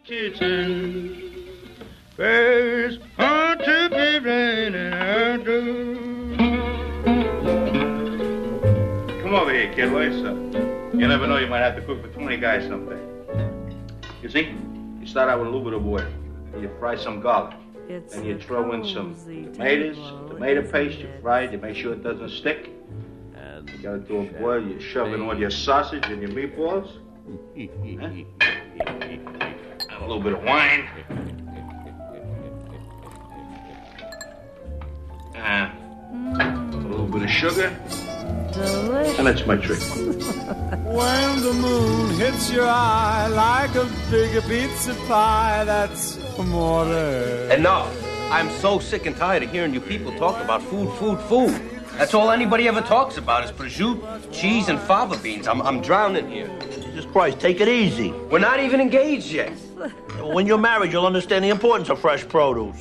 Kitchen. First, ought to be raining outdoors. Come over here, kid. What's up? You never know, you might have to cook for 20 guys someday. You see, you start out with a little bit of oil. You fry some garlic. Then you throw in some tomatoes, tomato paste. You fry it. You make sure it doesn't stick. You got it to a boil. You shove in all your sausage and your meatballs. A little bit of wine. A little bit of sugar. Delicious. And that's my trick. When the moon hits your eye like a big pizza pie, that's amore. Enough. I'm so sick and tired of hearing you people talk about food. That's all anybody ever talks about is prosciutto, cheese, and fava beans. I'm drowning here. Jesus Christ, take it easy. We're not even engaged yet. When you're married, you'll understand the importance of fresh produce.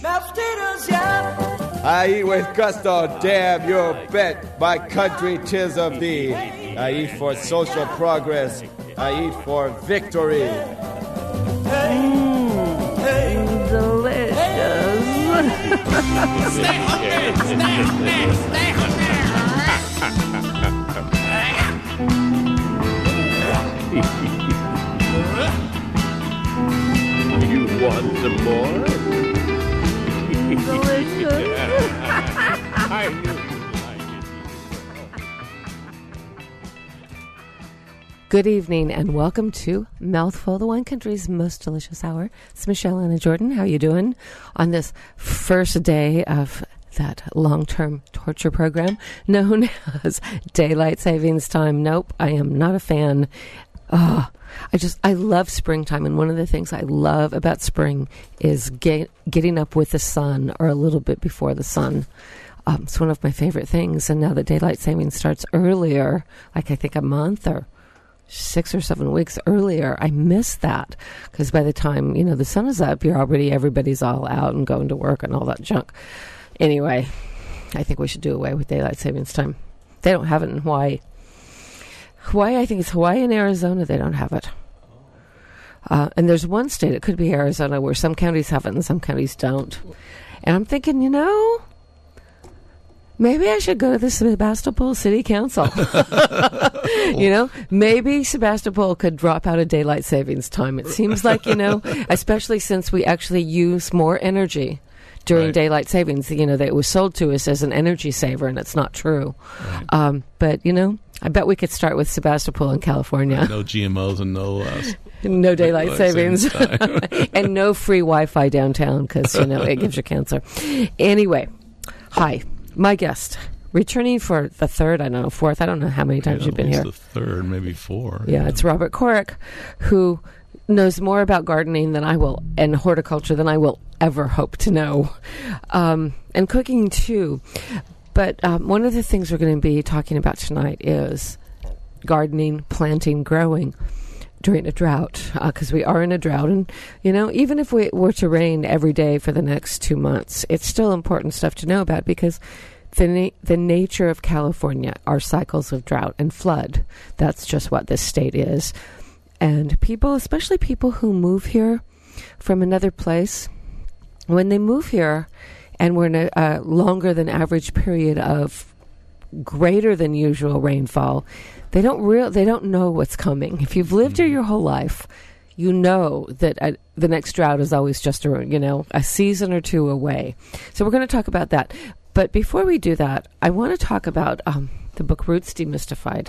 I eat with gusto, damn you bet. My country, 'tis of thee. I eat for social progress. I eat for victory. Delicious. Stay hungry. You want some more? Delicious. I knew you liked it. Good evening and welcome to Mouthful, the Wine Country's most delicious hour. It's Michelle Anna Jordan. How you doing on this first day of that long-term torture program known as Daylight Savings Time? Nope, I am not a fan. I love springtime, and one of the things I love about spring is getting up with the sun or a little bit before the sun. It's one of my favorite things, and now that daylight savings starts earlier, like I think a month or 6 or 7 weeks earlier, I miss that, because by the time, the sun is up, everybody's all out and going to work and all that junk. Anyway, I think we should do away with daylight savings time. They don't have it in Hawaii. I think it's Hawaii and Arizona, they don't have it. And there's one state, it could be Arizona, where some counties have it and some counties don't. And I'm thinking, maybe I should go to the Sebastopol City Council. Maybe Sebastopol could drop out of daylight savings time. It seems like, especially since we actually use more energy during daylight savings. That it was sold to us as an energy saver, and it's not true. Right. But, I bet we could start with Sebastopol in California. No GMOs and no daylight savings. And no free Wi-Fi downtown because, it gives you cancer. Anyway, hi. My guest, returning for the third, fourth, I don't know how many times you've been here. The third, maybe 4. Yeah, it's Robert Korek, who knows more about gardening than I will, and horticulture than I will ever hope to know, and cooking too. But one of the things we're going to be talking about tonight is gardening, planting, growing during a drought, because we are in a drought. And, even if we were to rain every day for the next 2 months, it's still important stuff to know about, because the nature of California are cycles of drought and flood. That's just what this state is. And people, especially people who move here from another place, when they move here and we're in a longer than average period of greater than usual rainfall, they don't know what's coming. If you've lived here your whole life, you know that the next drought is always just a season or two away. So we're going to talk about that. But before we do that, I want to talk about the book Roots Demystified.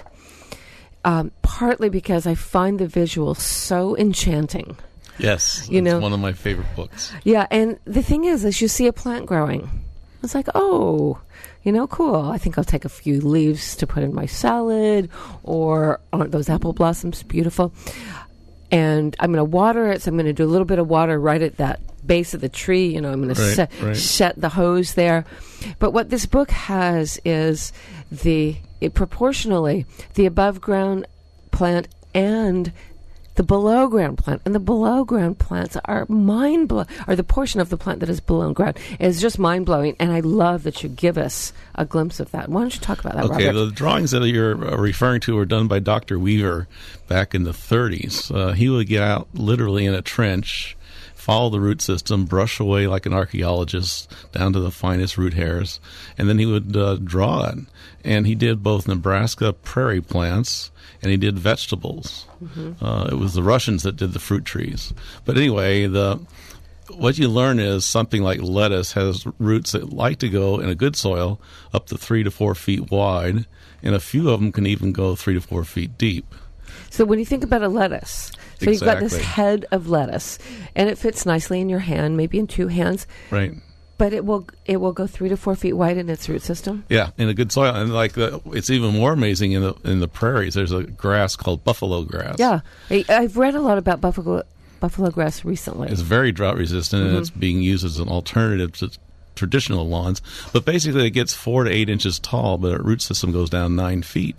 Partly because I find the visual so enchanting. Yes, it's one of my favorite books. Yeah, and the thing is you see a plant growing. It's like, cool. I think I'll take a few leaves to put in my salad, or aren't those apple blossoms beautiful? And I'm going to water it, so I'm going to do a little bit of water right at that base of the tree. I'm going to set the hose there. But what this book has is proportionally the above ground plant and the below ground plant. And the below ground plants are mind-blowing, or the portion of the plant that is below ground is just mind-blowing. And I love that you give us a glimpse of that. Why don't you talk about that, Robert? Okay, the drawings that you're referring to were done by Dr. Weaver back in the 30s. He would get out literally in a trench follow the root system, brush away like an archaeologist down to the finest root hairs, and then he would draw it. And he did both Nebraska prairie plants and he did vegetables. It was the Russians that did the fruit trees. But anyway, what you learn is something like lettuce has roots that like to go in a good soil up to 3 to 4 feet wide, and a few of them can even go 3 to 4 feet deep. So when you think about a lettuce, so you've got this head of lettuce, and it fits nicely in your hand, maybe in 2 hands. Right. But it will go 3 to 4 feet wide in its root system. Yeah, in a good soil, and it's even more amazing in the prairies. There's a grass called buffalo grass. Yeah, I've read a lot about buffalo grass recently. It's very drought resistant, and it's being used as an alternative to traditional lawns. But basically, it gets 4 to 8 inches tall, but its root system goes down 9 feet.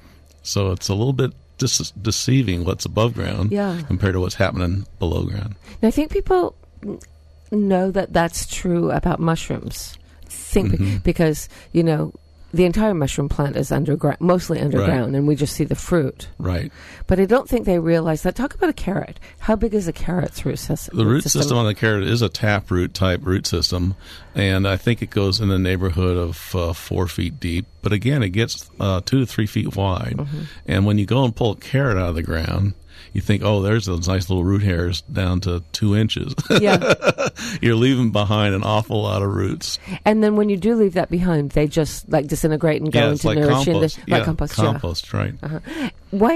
So it's a little bit deceiving what's above ground compared to what's happening below ground. Now, I think people know that that's true about mushrooms. Because, the entire mushroom plant is underground, mostly underground, and we just see the fruit. Right. But I don't think they realize that. Talk about a carrot. How big is a carrot's root system? The root system on the carrot is a taproot type root system, and I think it goes in the neighborhood of 4 feet deep. But again, it gets 2 to 3 feet wide. And when you go and pull a carrot out of the ground, you think, oh, there's those nice little root hairs down to 2 inches. Yeah. You're leaving behind an awful lot of roots. And then when you do leave that behind, they just disintegrate and go into nourishing. Compost. Compost, right. Why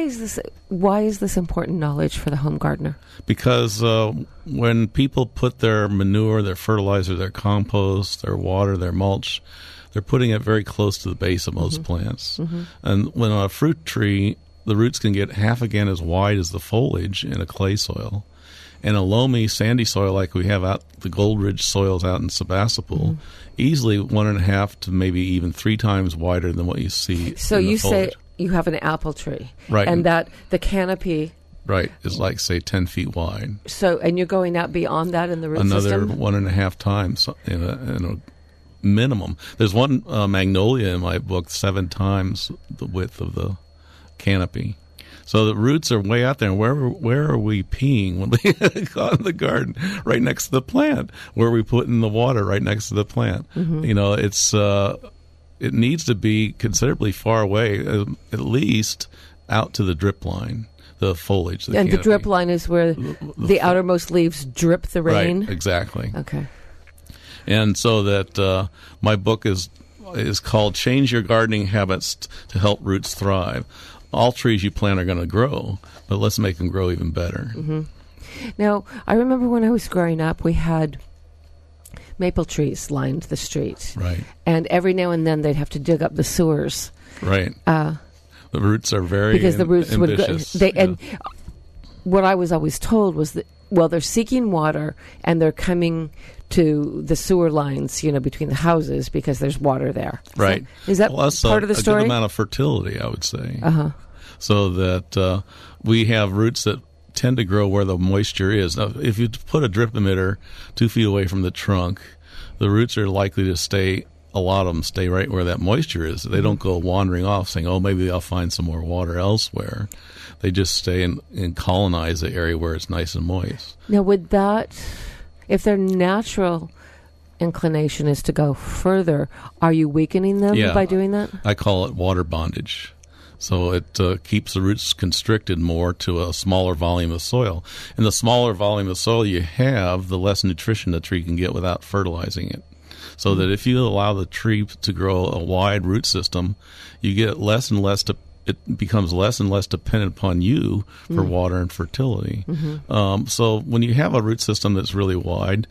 is this important knowledge for the home gardener? Because when people put their manure, their fertilizer, their compost, their water, their mulch, they're putting it very close to the base of most plants. And when on a fruit tree, the roots can get half again as wide as the foliage in a clay soil. And a loamy, sandy soil like we have out the Gold Ridge soils out in Sebastopol, easily 1.5 to maybe even 3 times wider than what you see. So in the you foliage. say you have an apple tree, right? And that the canopy, right, is like say 10 feet wide. So, and you're going out beyond that in the root system? system? 1.5 times in a minimum. There's one magnolia in my book 7 times the width of the canopy. So the roots are way out there. And where are we peeing when we go in the garden? Right next to the plant. Where are we putting the water? Right next to the plant. It's it needs to be considerably far away, at least out to the drip line, the foliage. And the drip line is where the outermost leaves drip the rain? Right, exactly. Okay. And so that my book is called Change Your Gardening Habits to Help Roots Thrive. All trees you plant are going to grow, but let's make them grow even better. Now, I remember when I was growing up, we had maple trees lined the street. Right. And every now and then they'd have to dig up the sewers. Right. The roots are very because the roots ambitious. Would go. And what I was always told was that, well, they're seeking water and they're coming to the sewer lines, between the houses because there's water there. Right. Is that part of the story? A good amount of fertility, I would say. So that we have roots that tend to grow where the moisture is. Now, if you put a drip emitter 2 feet away from the trunk, the roots are likely to stay, a lot of them stay right where that moisture is. They don't go wandering off saying, oh, maybe I'll find some more water elsewhere. They just stay and colonize the area where it's nice and moist. Now, would that, if their natural inclination is to go further, are you weakening them by doing that? I call it water bondage. So it keeps the roots constricted more to a smaller volume of soil. And the smaller volume of soil you have, the less nutrition the tree can get without fertilizing it. So that if you allow the tree to grow a wide root system, you get less and less it becomes less and less dependent upon you for water and fertility. So when you have a root system that's really wide,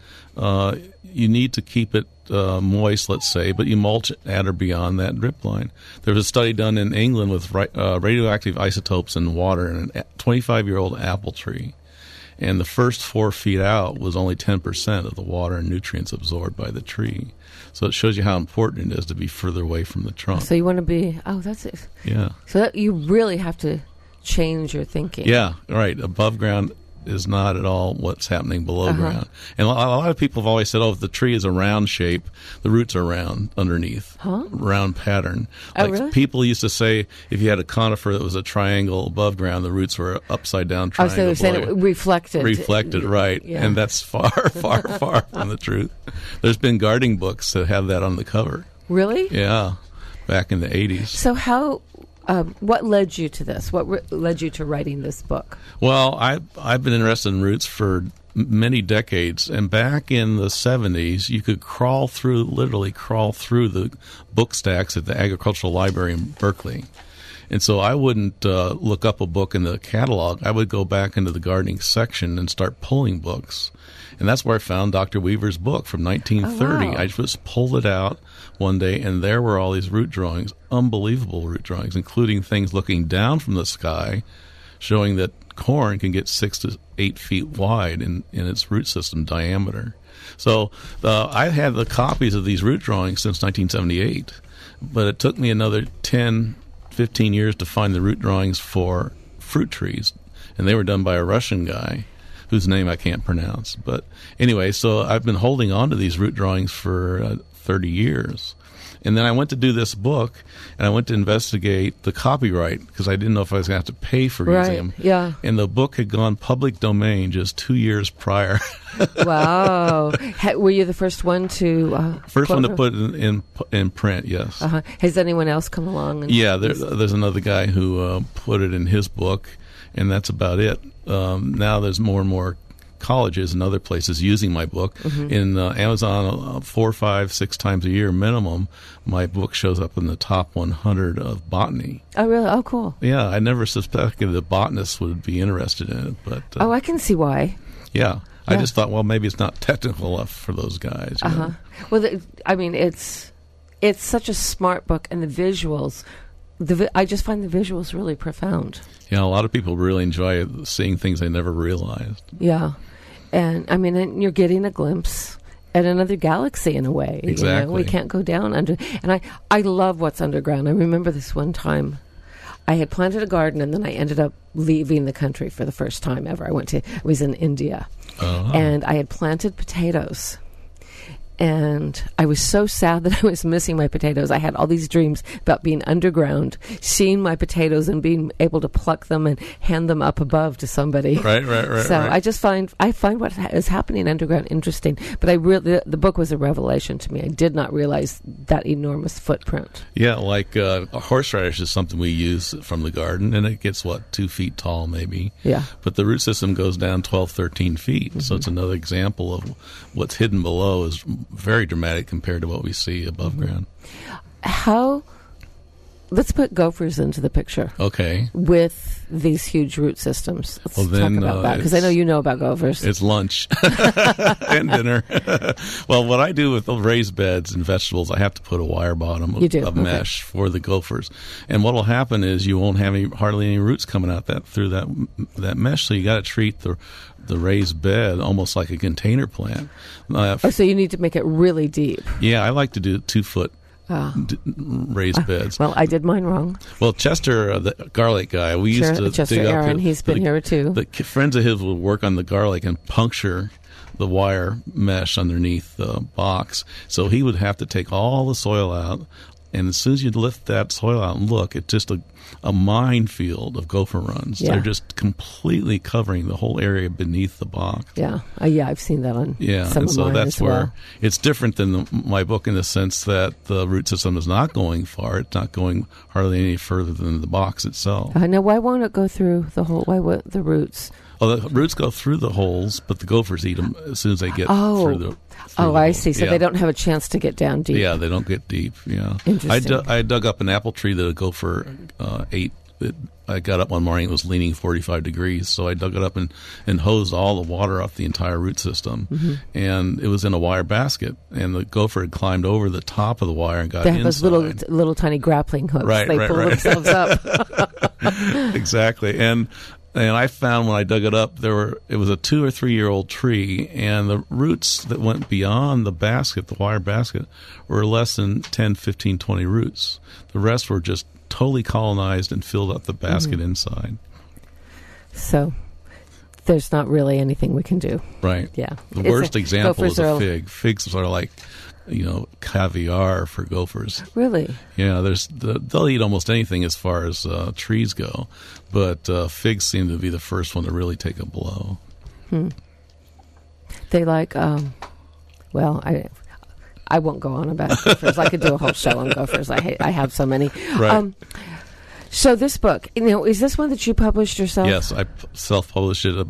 you need to keep it moist, let's say, but you mulch at or beyond that drip line. There was a study done in England with radioactive isotopes in water in a 25-year-old apple tree. And the first 4 feet out was only 10% of the water and nutrients absorbed by the tree. So it shows you how important it is to be further away from the trunk. So you want to be, that's it. Yeah. So you really have to change your thinking. Yeah, right. Above ground is not at all what's happening below ground. And a lot of people have always said, if the tree is a round shape, the roots are round underneath, round pattern. Oh, really? People used to say if you had a conifer that was a triangle above ground, the roots were upside down triangle. So they're saying it reflected. Reflected, right. Yeah. And that's far, far, far from the truth. There's been gardening books that have that on the cover. Really? Yeah, back in the 80s. So what led you to this? What led you to writing this book? Well, I've been interested in roots for many decades, and back in the 70s, you could literally crawl through the book stacks at the Agricultural Library in Berkeley. And so I wouldn't look up a book in the catalog. I would go back into the gardening section and start pulling books. And that's where I found Dr. Weaver's book from 1930. Oh, wow. I just pulled it out one day, and there were all these root drawings, unbelievable root drawings, including things looking down from the sky, showing that corn can get 6 to 8 feet wide in its root system diameter. So I've had the copies of these root drawings since 1978, but it took me another 10, 15 years to find the root drawings for fruit trees, and they were done by a Russian guy whose name I can't pronounce. But anyway, so I've been holding on to these root drawings for 30 years. And then I went to do this book, and I went to investigate the copyright because I didn't know if I was going to have to pay for using them. Yeah. And the book had gone public domain just 2 years prior. Wow. Were you the first one to... First one to put it in print, yes. Has anyone else come along? Yeah, there's another guy who put it in his book, and that's about it. Now there's more and more colleges and other places using my book. In Amazon, 4, 5, 6 times a year minimum, my book shows up in the top 100 of botany. Oh, really? Oh, cool. Yeah, I never suspected that botanists would be interested in it. But I can see why. Yeah. I just thought, well, maybe it's not technical enough for those guys. You know? Well, it's such a smart book, and the visuals... I just find the visuals really profound. Yeah, a lot of people really enjoy seeing things they never realized. Yeah. And, I mean, and you're getting a glimpse at another galaxy in a way. Exactly. You know? We can't go down under... And I love what's underground. I remember this one time. I had planted a garden, and then I ended up leaving the country for the first time ever. I was in India. And I had planted potatoes. And I was so sad that I was missing my potatoes. I had all these dreams about being underground, seeing my potatoes and being able to pluck them and hand them up above to somebody. Right. So I just find what is happening underground interesting. But the book was a revelation to me. I did not realize that enormous footprint. Yeah, like a horseradish is something we use from the garden, and it gets, 2 feet tall maybe? Yeah. But the root system goes down 12, 13 feet. So it's another example of what's hidden below is very dramatic compared to what we see above ground. Let's put gophers into the picture. Okay. With these huge root systems. Let's talk about that, because I know you know about gophers. It's lunch and dinner. Well, what I do with the raised beds and vegetables, I have to put a wire bottom of mesh for the gophers. And what will happen is you won't have hardly any roots coming out through that mesh, so you got to treat the raised bed almost like a container plant. So you need to make it really deep. Yeah, I like to do 2-foot raised beds. Well, I did mine wrong. Well, Chester, the garlic guy, we used to Chester dig Aaron, up he's been here too. The friends of his would work on the garlic and puncture the wire mesh underneath the box. So he would have to take all the soil out, and as soon as you lift that soil out and look, it's just a minefield of gopher runs. Yeah. They're just completely covering the whole area beneath the box. Yeah, I've seen that on some and of so mine that's as where well. It's different than my book in the sense that the root system is not going far. It's not going hardly any further than the box itself. Now, why won't it go through the whole? Why would the roots? Well, the roots go through the holes, but the gophers eat them as soon as they get through the. I see. So they don't have a chance to get down deep. Yeah, they don't get deep. Yeah, interesting. I dug up an apple tree that a gopher ate. I got up one morning; it was leaning 45 degrees, so I dug it up and hosed all the water off the entire root system. And it was in a wire basket, and the gopher had climbed over the top of the wire and got inside. They have those little tiny grappling hooks. Right, they pull themselves up. Exactly, and I found when I dug it up, it was a 2 or 3 year old tree, and the roots that went beyond the basket, the wire basket, were less than 10, 15, 20 roots. The rest were just totally colonized and filled up the basket inside. So there's not really anything we can do. Right. Yeah. The worst example is a are, fig. Figs are like, caviar for gophers. Really? Yeah, they'll eat almost anything as far as trees go, but figs seem to be the first one to really take a blow. They like, I won't go on about gophers. I could do a whole show on gophers. I have so many. Right. So this book, is this one that you published yourself? Yes, I self-published it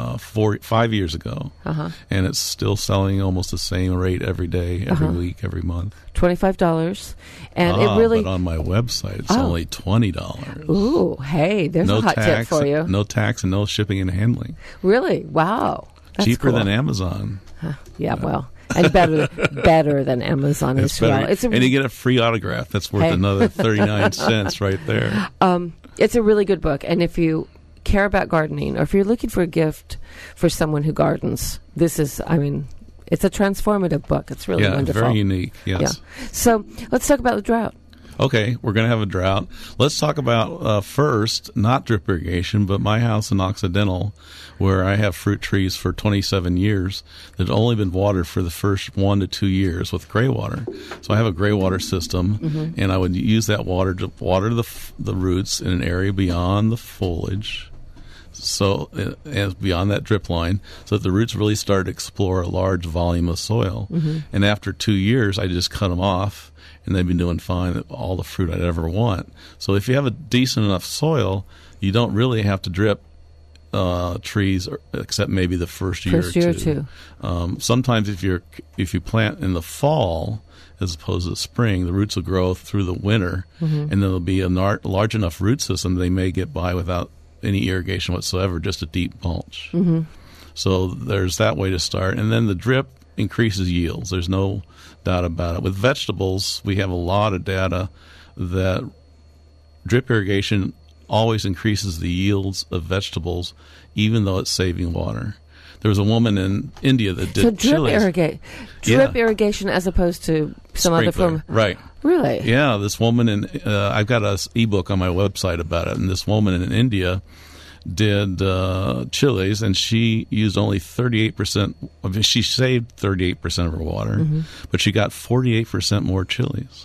5 years ago, and it's still selling almost the same rate every day, every week, every month. $25, and it really. But on my website, it's only $20. Ooh, hey, there's a hot tip for you. No tax and no shipping and handling. Really? Wow, that's cheaper cool. than Amazon. Yeah, well. And better than Amazon as well. And you get a free autograph. That's worth another 39 cents right there. It's a really good book. And if you care about gardening, or if you're looking for a gift for someone who gardens, this is, it's a transformative book. It's really wonderful. Very unique, yes. Yeah. So let's talk about the drought. Okay, we're going to have a drought. Let's talk about first, not drip irrigation, but my house in Occidental, where I have fruit trees for 27 years that have only been watered for the first 1 to 2 years with gray water. So I have a gray water system, and I would use that water to water the roots in an area beyond the foliage, so as beyond that drip line, so that the roots really start to explore a large volume of soil. And after 2 years, I just cut them off. And they've been doing fine, all the fruit I'd ever want. So if you have a decent enough soil, you don't really have to drip trees, except maybe the first year or two. Sometimes if you plant in the fall as opposed to the spring, the roots will grow through the winter, and then there'll be a large enough root system they may get by without any irrigation whatsoever, just a deep mulch. So there's that way to start. And then the drip increases yields. There's no doubt about it. With vegetables, we have a lot of data that drip irrigation always increases the yields of vegetables, even though it's saving water. There was a woman in India that did drip irrigation as opposed to some other form. Right. Really? Yeah, this woman I've got an ebook on my website about it, and this woman in India did chilies, and she used only 38%. She saved 38% of her water, but she got 48% more chilies.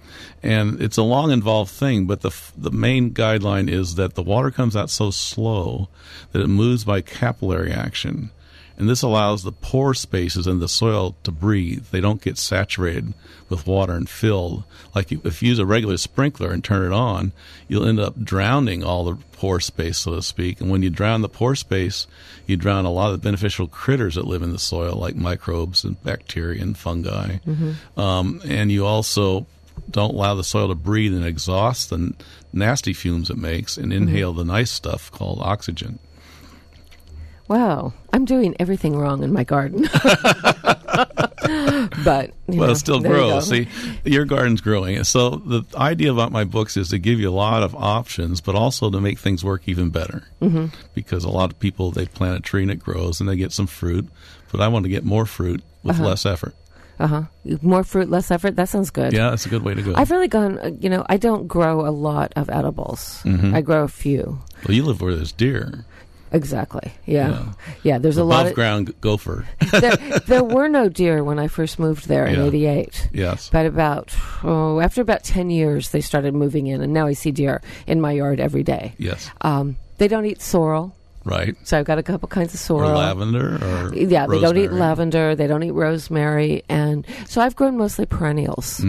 And it's a long, involved thing, but the main guideline is that the water comes out so slow that it moves by capillary action. And this allows the pore spaces in the soil to breathe. They don't get saturated with water and filled. Like if you use a regular sprinkler and turn it on, you'll end up drowning all the pore space, so to speak. And when you drown the pore space, you drown a lot of the beneficial critters that live in the soil, like microbes and bacteria and fungi. And you also don't allow the soil to breathe and exhaust the nasty fumes it makes and inhale the nice stuff called oxygen. Wow, I'm doing everything wrong in my garden. But it still grows. See, your garden's growing. So the idea about my books is to give you a lot of options, but also to make things work even better. Because a lot of people, they plant a tree and it grows and they get some fruit, but I want to get more fruit with less effort. More fruit, less effort. That sounds good. Yeah, that's a good way to go. I've really gone, I don't grow a lot of edibles. I grow a few. Well, you live where there's deer. Exactly. Yeah. There's a lot of above-ground gopher. there were no deer when I first moved there in '88. Yes. But after about 10 years, they started moving in, and now I see deer in my yard every day. Yes. They don't eat sorrel. Right. So I've got a couple kinds of sorrel. Or lavender or they don't eat lavender. They don't eat rosemary. And so I've grown mostly perennials.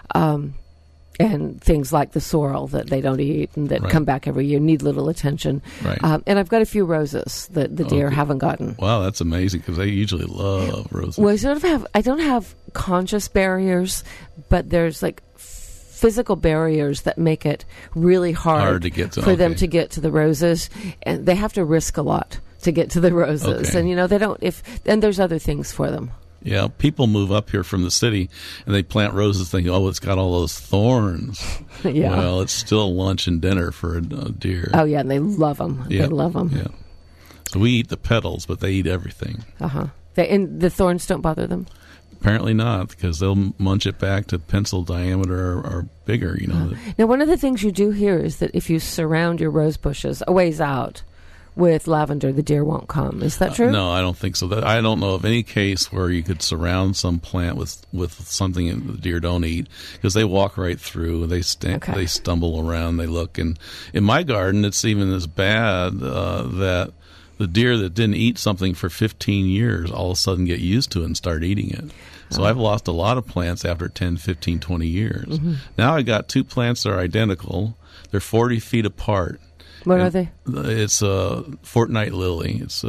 And things like the sorrel that they don't eat and that come back every year, need little attention. Right. And I've got a few roses that the deer haven't gotten. Wow, that's amazing because they usually love roses. Well, I don't have conscious barriers, but there's like physical barriers that make it really hard to get to, for them to get to the roses. And they have to risk a lot to get to the roses. And, they don't, and there's other things for them. Yeah, people move up here from the city and they plant roses thinking, it's got all those thorns. Well, it's still lunch and dinner for a deer. Oh, yeah, and they love them. Yeah. They love them. Yeah. So we eat the petals, but they eat everything. And the thorns don't bother them? Apparently not, because they'll munch it back to pencil diameter or bigger, Now, one of the things you do here is that if you surround your rose bushes a ways out with lavender, the deer won't come. Is that true? No, I don't think so. I don't know of any case where you could surround some plant with something that the deer don't eat, because they walk right through. They they stumble around. They look. And in my garden, it's even as bad that the deer that didn't eat something for 15 years all of a sudden get used to it and start eating it. So I've lost a lot of plants after 10, 15, 20 years. Mm-hmm. Now I got 2 plants that are identical. They're 40 feet apart. What are they? It's a fortnight lily. It's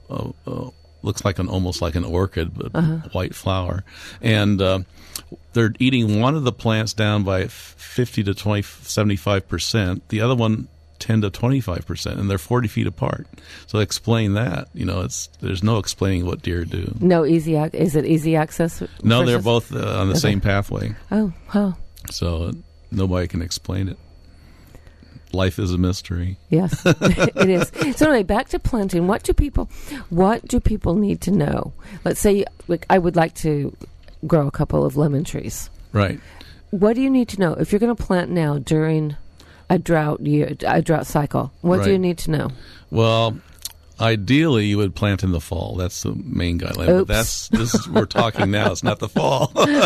looks like almost like an orchid, but white flower. And they're eating one of the plants down by 50 to 75%. The other one 10 to 25%, and they're 40 feet apart. So explain that. There's no explaining what deer do. No easy. Is it easy access? No, they're both on the same pathway. Oh, huh. So nobody can explain it. Life is a mystery. Yes, it is. So anyway, back to planting. What do people need to know? Let's say I would like to grow a couple of lemon trees. Right. What do you need to know if you're going to plant now during a drought cycle? What do you need to know? Well, ideally, you would plant in the fall. That's the main guideline. Oops. But we're talking now. It's not the fall.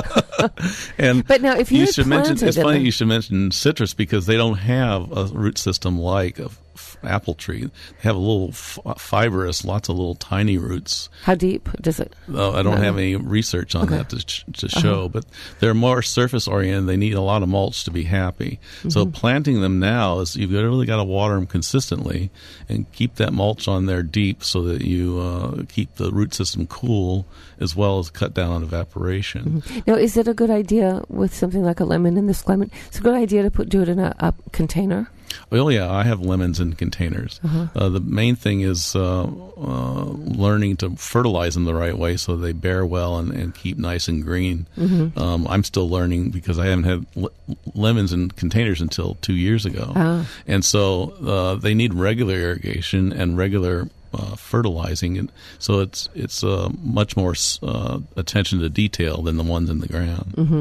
But now, if you should mention, it's funny you should mention citrus, because they don't have a root system like a apple tree. They have a little fibrous, lots of little tiny roots. How deep does it? I don't have any research on that to show, but they're more surface oriented. They need a lot of mulch to be happy. Mm-hmm. So planting them now is you've really got to water them consistently and keep that mulch on there deep so that you keep the root system cool, as well as cut down on evaporation. Mm-hmm. Now, is it a good idea with something like a lemon in this lemon? It's a good idea to do it in a container. Well, yeah, I have lemons in containers. The main thing is learning to fertilize them the right way so they bear well and keep nice and green. Mm-hmm. I'm still learning because I haven't had lemons in containers until 2 years ago. And so they need regular irrigation and regular fertilizing, and so it's much more attention to detail than the ones in the ground. Mm-hmm.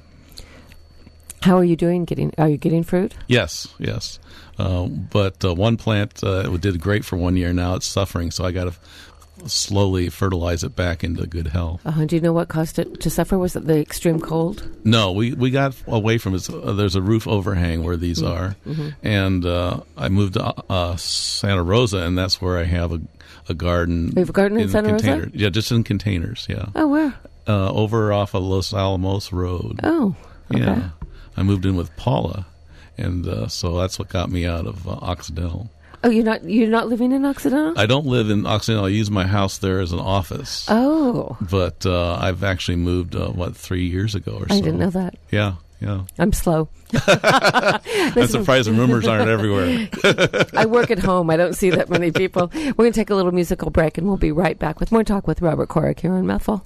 How are you doing? Are you getting fruit? Yes. But one plant did great for 1 year. Now it's suffering, so I got to slowly fertilize it back into good health. Do you know what caused it to suffer? Was it the extreme cold? No, we got away from it. There's a roof overhang where these are, and I moved to Santa Rosa, and that's where I have a garden. You have a garden in Santa Rosa? Yeah, just in containers. Yeah. Oh, where? Over off of Los Alamos Road. Oh, okay. Yeah. I moved in with Paula, and so that's what got me out of Occidental. Oh, you're not living in Occidental? I don't live in Occidental. I use my house there as an office. Oh. But I've actually moved, 3 years ago or so. I didn't know that. Yeah. I'm slow. I'm surprised the rumors aren't everywhere. I work at home. I don't see that many people. We're going to take a little musical break, and we'll be right back with more talk with Robert Corrick here on Mouthful.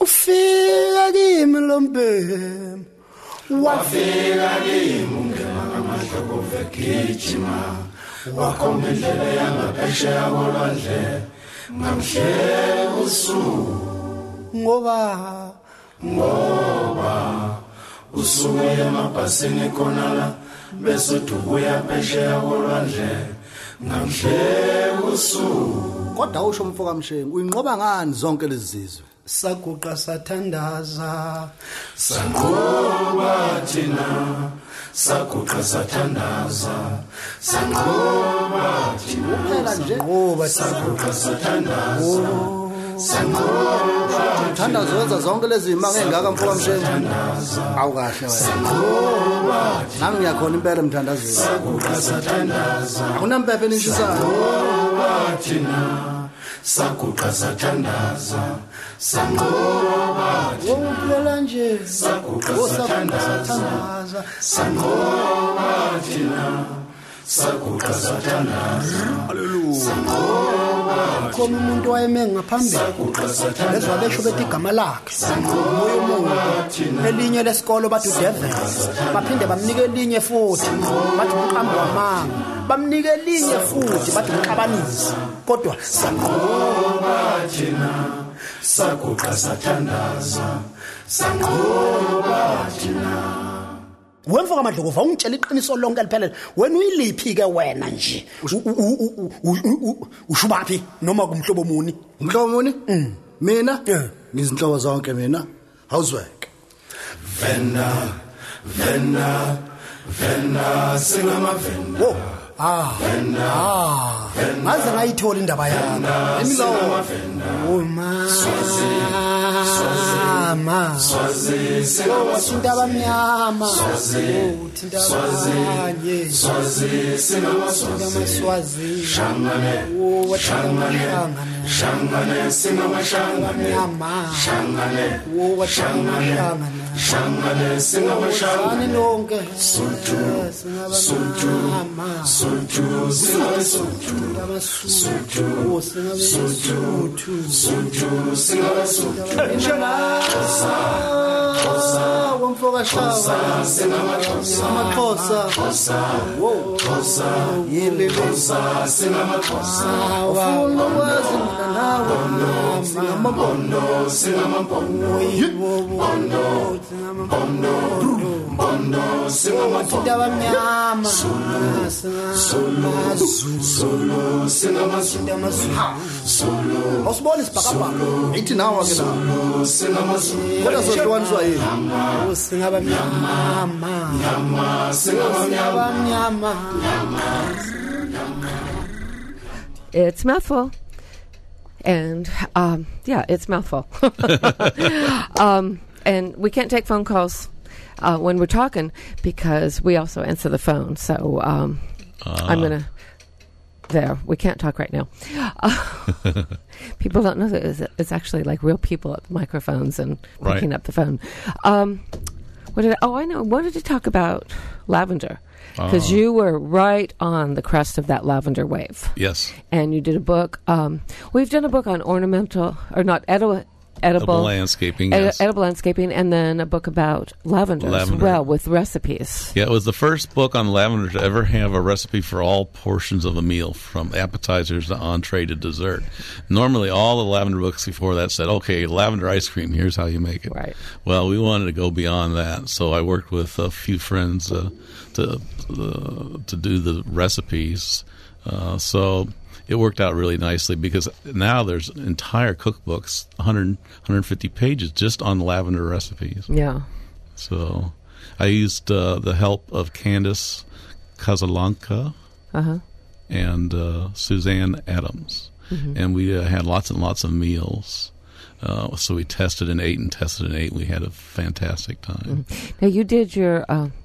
Wafika kimi ungema ngamahlobo vekijima wakhomba indlela yangaphesheya kolwandle ngamhle usuku ngoba usuke emabhasini khonala bese ubuya phesheya kolwandle ngamhle usuku. Kodwa usho umfoka Mshengu uyinqoba ngani zonke lezi zizwe? Saguqa sathandaza sanqoba thina saguqa sathandaza sanqoba thina kuphela nje ngoba saguqa sathandaza sanqoba uthandaza wenza zonke lezi imanga engaka mfoka Mshengu awukahle wena nami ngiyakhona impela emthandazweni saguqa sathandaza akunampephe nishisayo sanqoba thina saguqa sathandaza sanqoba wokuphela nje saguqa sathandaza sanqoba thina saguqa sathandaza haleluya khona umuntu wayeme ngaphambili lezwa besho bethi igama lakhe moya omubi elinye lesikolo bathi udevil baphinde bamnike elinye futhi bathi umqambi wamanga bamnike elinye futhi bathi umxabanisi kodwa sanqoba thina saguqa sathandaza sanqoba thina. wemfoka Madlovu ungitshela iqiniso lonke liphelele wena uyiliphi ke wena nje ushubaphi noma kumhlobo muni mina ngizinhlobo zonke mina housework Venda singama venda ngaze ngayithola indaba yakho mama Swazi wathinta abamnyama Swazi singama Swazi Shangane singama Shangane singama Shangane lonke Sultu singama wamfoka shawa amaXhosa yini singama ufuna ukwazi mina nawe Bondo singama wathinta abamnyama Solo singama awusibona isibhakabhaka ithi nawe ke Solo singama kodwa sohlukaniswa yini abamnyama It's mouthful. And, it's mouthful. And we can't take phone calls when we're talking because we also answer the phone. So I'm going to... There, we can't talk right now. People don't know that it's actually like real people at the microphones and picking up the phone. I know. Wanted to talk about lavender. Because you were right on the crest of that lavender wave. Yes. And you did a book. We've done a book on edible landscaping. Yes. Edible landscaping, and then a book about lavender as well with recipes. Yeah, it was the first book on lavender to ever have a recipe for all portions of a meal, from appetizers to entree to dessert. Normally, all the lavender books before that said, okay, lavender ice cream, here's how you make it. Right. Well, we wanted to go beyond that, so I worked with a few friends to do the recipes. So it worked out really nicely because now there's entire cookbooks, 150 pages just on lavender recipes. Yeah. So I used the help of Candace Casalanca and Suzanne Adams. Mm-hmm. And we had lots and lots of meals. So we tested and ate and tested and ate. We had a fantastic time. Mm-hmm. Now you did your...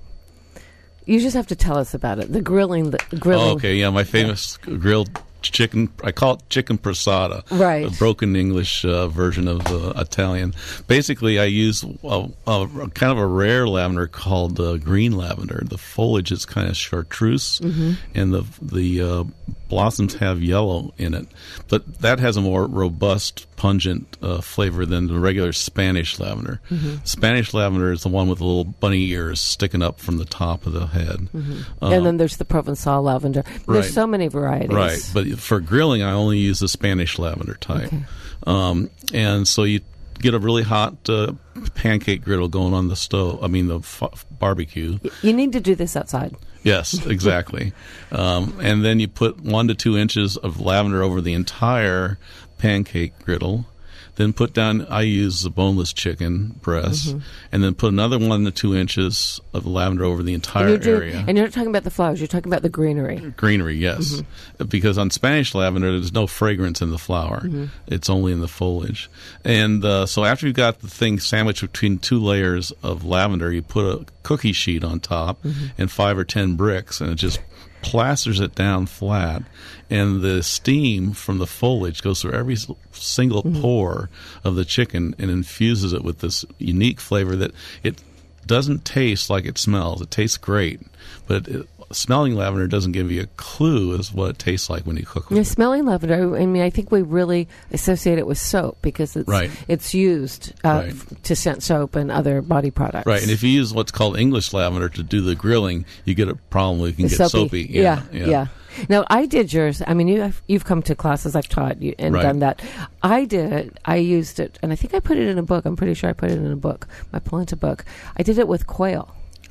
you just have to tell us about it. The grilling. Oh, okay, yeah, my famous grilled chicken. I call it chicken prasada. Right. A broken English version of Italian. Basically, I use a kind of a rare lavender called green lavender. The foliage is kind of chartreuse, and the blossoms have yellow in it. But that has a more robust, pungent flavor than the regular Spanish lavender. Mm-hmm. Spanish lavender is the one with the little bunny ears sticking up from the top of the head. Mm-hmm. And then there's the Provençal lavender. There's so many varieties. Right, but for grilling, I only use the Spanish lavender type. Okay. And so you get a really hot pancake griddle going on the stove, the barbecue. You need to do this outside. Yes, exactly. And then you put 1 to 2 inches of lavender over the entire pancake griddle. Then put down, I use the boneless chicken breast, and then put another 1 to 2 inches of lavender over the entire area. And you're not talking about the flowers, you're talking about the greenery. Greenery, yes. Because on Spanish lavender, there's no fragrance in the flower. It's only in the foliage. And so after you've got the thing sandwiched between 2 layers of lavender, you put a cookie sheet on top and 5 or 10 bricks, and it just plasters it down flat, and the steam from the foliage goes through every single pore of the chicken and infuses it with this unique flavor that it doesn't taste like it smells. It tastes great, but smelling lavender doesn't give you a clue as what it tastes like when you cook with it. Smelling lavender, I think we really associate it with soap because it's used to scent soap and other body products. Right, and if you use what's called English lavender to do the grilling, you get a problem where you can get soapy. Yeah. Now, I did yours. You've come to classes I've taught you and done that. I used it, and I think I put it in a book. I'm pretty sure I put it in a book, my polenta book. I did it with quail.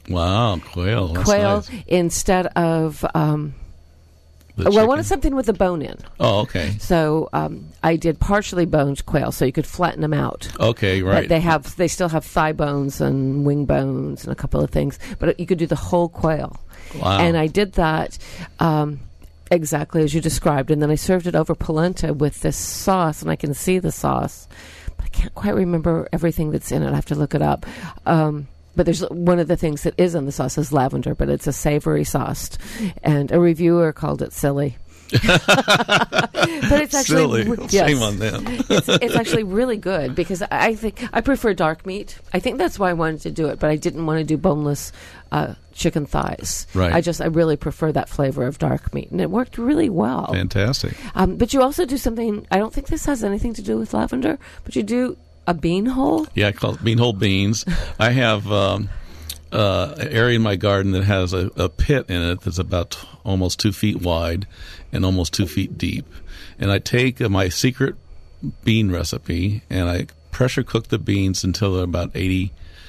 Wow, quail. That's quail nice. instead of. I wanted something with a bone in. Oh, okay. So I did partially boned quail, so you could flatten them out. Okay, right. But they still have thigh bones and wing bones and a couple of things. But you could do the whole quail. Wow. And I did that exactly as you described. And then I served it over polenta with this sauce, and I can see the sauce. But I can't quite remember everything that's in it. I have to look it up. But there's one of the things that is on the sauce is lavender, but it's a savory sauce. And a reviewer called it silly. But it's actually silly. Yes, Shame on them. it's actually really good because I think I prefer dark meat. I think that's why I wanted to do it, but I didn't want to do boneless chicken thighs. Right. I really prefer that flavor of dark meat, and it worked really well. Fantastic. But you also do something. I don't think this has anything to do with lavender, but you do a bean hole. Yeah, I call it bean hole beans. I have an area in my garden that has a pit in it that's about almost 2 feet wide and almost 2 feet deep. And I take my secret bean recipe and I pressure cook the beans until they're about 80%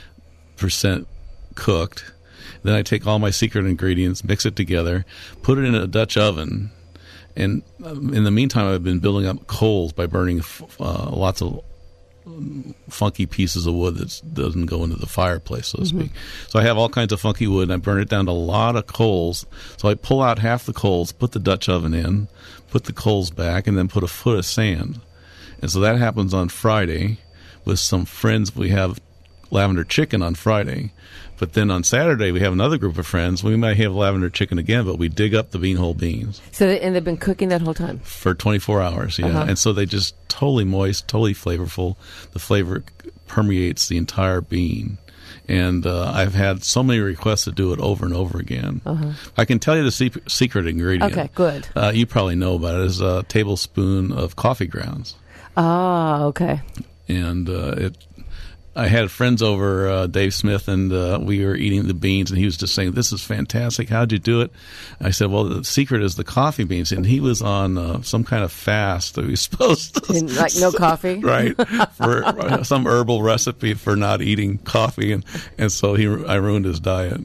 cooked. Then I take all my secret ingredients, mix it together, put it in a Dutch oven. And in the meantime, I've been building up coals by burning lots of funky pieces of wood that doesn't go into the fireplace, so to speak. So I have all kinds of funky wood, and I burn it down to a lot of coals. So I pull out half the coals, put the Dutch oven in, put the coals back, and then put a foot of sand. And so that happens on Friday with some friends. We have lavender chicken on Friday. But then on Saturday, we have another group of friends. We might have lavender chicken again, but we dig up the bean hole beans. So and they've been cooking that whole time? For 24 hours, yeah. And so they just totally moist, totally flavorful. The flavor permeates the entire bean. And I've had so many requests to do it over and over again. I can tell you the secret ingredient. Okay, good. You probably know about it. It's a tablespoon of coffee grounds. Ah, okay. And I had friends over, Dave Smith, and we were eating the beans, and he was just saying, "This is fantastic. How'd you do it?" I said, "Well, the secret is the coffee beans." And he was on some kind of fast that he was supposed to... Like no coffee? Right. For some herbal recipe for not eating coffee, and so I ruined his diet.